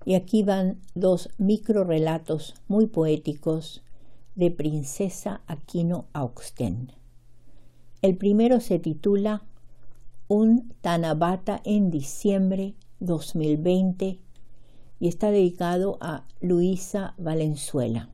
Y aquí van dos microrelatos muy poéticos de Princesa Aquino Auxten. El primero se titula Un Tanabata en diciembre 2020 y está dedicado a Luisa Valenzuela.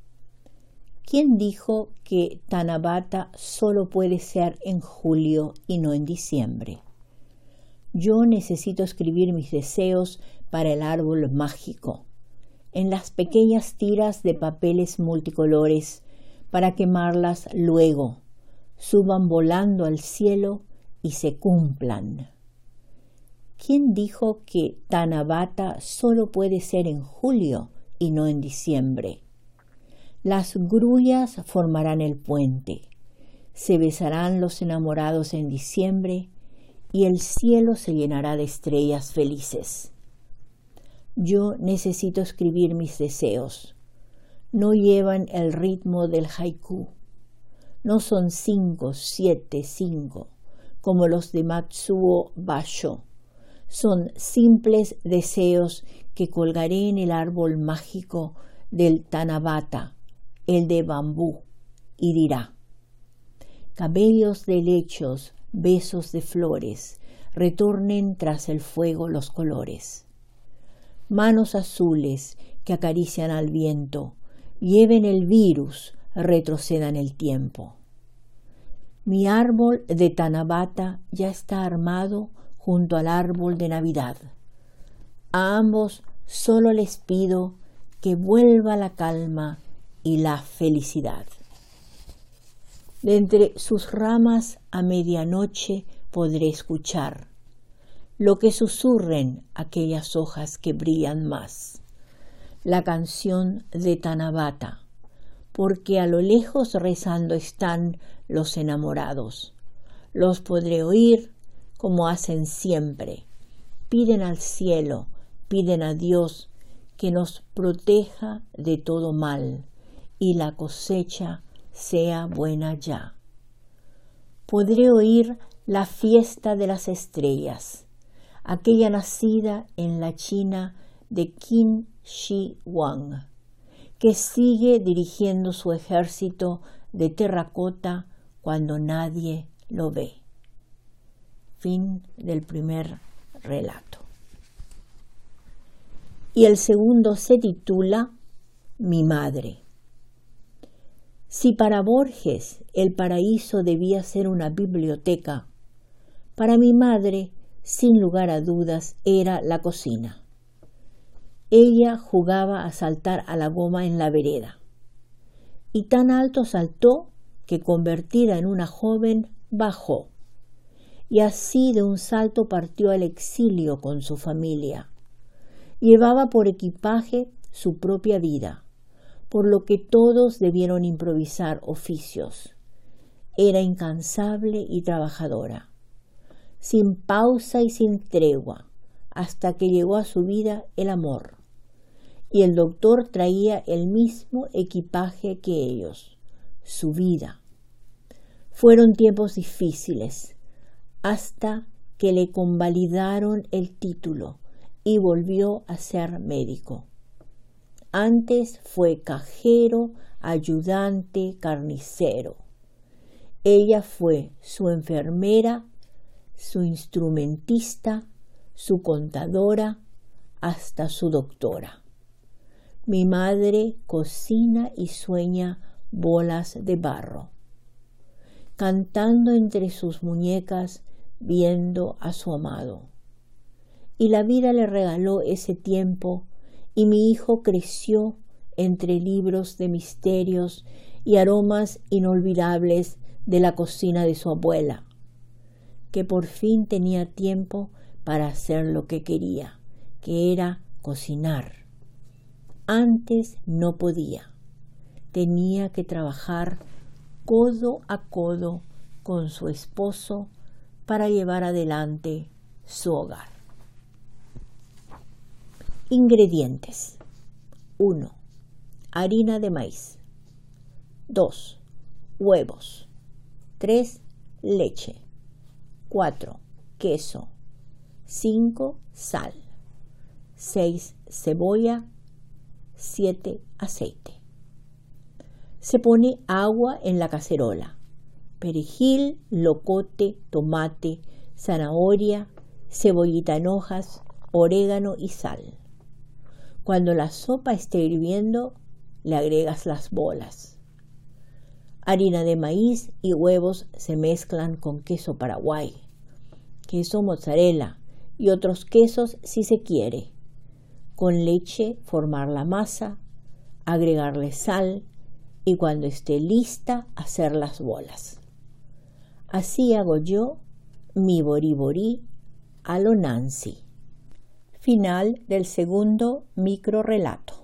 ¿Quién dijo que Tanabata solo puede ser en julio y no en diciembre? Yo necesito escribir mis deseos para el árbol mágico, en las pequeñas tiras de papeles multicolores, para quemarlas luego, suban volando al cielo y se cumplan. ¿Quién dijo que Tanabata solo puede ser en julio y no en diciembre? Las grullas formarán el puente, se besarán los enamorados en diciembre y el cielo se llenará de estrellas felices. Yo necesito escribir mis deseos. No llevan el ritmo del haiku. No son 5, 7, 5, como los de Matsuo Basho. Son simples deseos que colgaré en el árbol mágico del Tanabata, el de bambú, y dirá: cabellos de helechos, besos de flores, retornen tras el fuego los colores. Manos azules que acarician al viento, lleven el virus, retrocedan el tiempo. Mi árbol de Tanabata ya está armado junto al árbol de Navidad. A ambos solo les pido que vuelva la calma y la felicidad. De entre sus ramas a medianoche podré escuchar lo que susurren aquellas hojas que brillan más, la canción de Tanabata, porque a lo lejos rezando están los enamorados. Los podré oír como hacen siempre. Piden al cielo, piden a Dios que nos proteja de todo mal y la cosecha sea buena ya. Podré oír la fiesta de las estrellas, aquella nacida en la China de Qin Shi Huang, que sigue dirigiendo su ejército de terracota cuando nadie lo ve. Fin del primer relato. Y el segundo se titula Mi madre. Si para Borges el paraíso debía ser una biblioteca, para mi madre, sin lugar a dudas, era la cocina. Ella jugaba a saltar a la goma en la vereda, y tan alto saltó que, convertida en una joven, bajó, y así de un salto partió al exilio con su familia. Llevaba por equipaje su propia vida, por lo que todos debieron improvisar oficios. Era incansable y trabajadora, sin pausa y sin tregua, hasta que llegó a su vida el amor. Y el doctor traía el mismo equipaje que ellos, su vida. Fueron tiempos difíciles, hasta que le convalidaron el título y volvió a ser médico. Antes fue cajero, ayudante, carnicero. Ella fue su enfermera, su instrumentista, su contadora, hasta su doctora. Mi madre cocina y sueña bolas de barro, cantando entre sus muñecas, viendo a su amado. Y la vida le regaló ese tiempo, y mi hijo creció entre libros de misterios y aromas inolvidables de la cocina de su abuela, que por fin tenía tiempo para hacer lo que quería, que era cocinar. Antes no podía, tenía que trabajar codo a codo con su esposo para llevar adelante su hogar. Ingredientes: 1. Harina de maíz. 2. Huevos. 3. Leche. 4. Queso. 5. Sal. 6. cebolla, 7 aceite. Se pone agua en la cacerola, perejil, locote, tomate, zanahoria, cebollita en hojas, orégano y sal. Cuando la sopa esté hirviendo, le agregas las bolas. Harina de maíz y huevos se mezclan con queso paraguay, queso mozzarella y otros quesos si se quiere. Con leche formar la masa, agregarle sal y cuando esté lista hacer las bolas. Así hago yo mi boriborí a lo Nancy. Final del segundo microrrelato.